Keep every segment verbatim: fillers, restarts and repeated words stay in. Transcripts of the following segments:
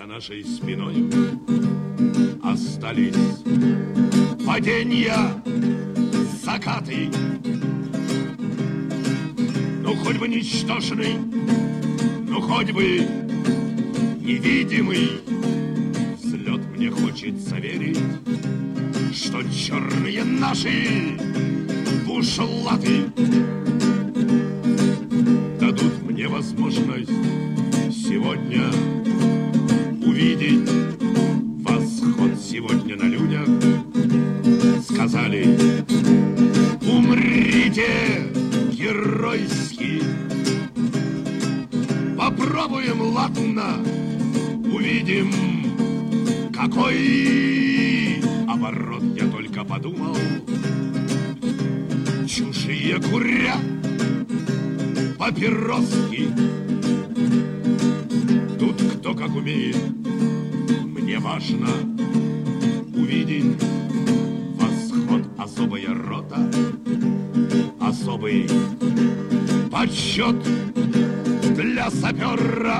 нашей спиной остались падения, закаты. Ну, хоть бы ничтожный, ну, хоть бы невидимый взлет, мне хочется верить, что черные наши бушлаты дадут мне возможность сегодня увидеть восход. Сегодня на людях сказали: умрите геройски. Попробуем, ладно, увидим, какой оборот. Я только подумал, чужие курят папироски. Тут кто как умеет. Мне важно увидеть восход. Особая рота, особый почет для сапера.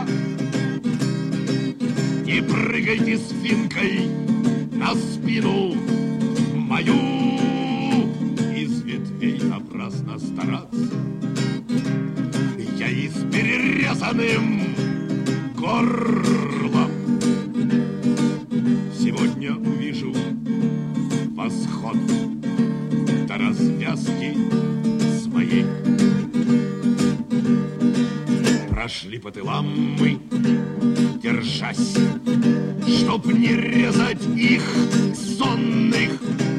Не прыгайте с финкой на спину мою. Из ветвей напрасно стараться. Я и с перерезанным горлом сегодня увижу восход до развязки своей. Прошли по тылам мы, держась, чтоб не резать их сонных.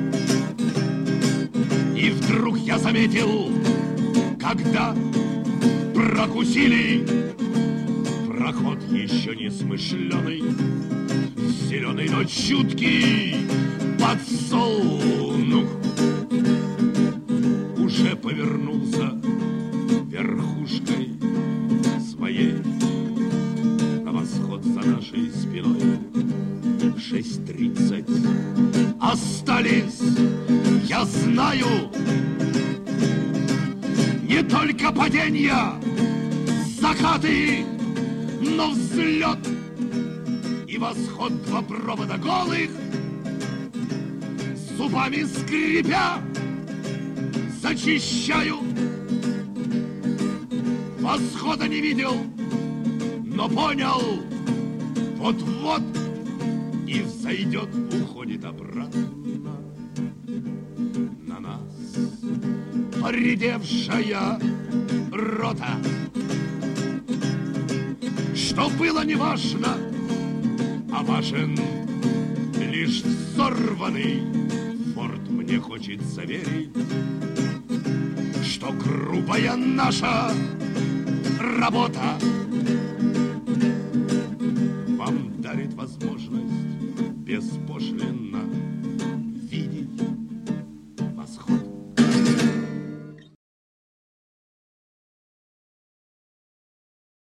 И вдруг я заметил, когда прокусили проход еще не смышленый, зеленый, но чуткий подсолнух уже повернулся верхушкой своей на восход за нашей спиной. В шесть тридцать остались, я знаю, не только падения, закаты, но взлет и восход. Два провода голых, зубами скрипя, зачищаю. Восхода не видел, но понял, вот-вот и взойдет, уходит обратно на нас поредевшая рота. Что было неважно, а важен лишь взорванный форт. Мне хочется верить, что грубая наша работа вам дарит возможность беспошлинно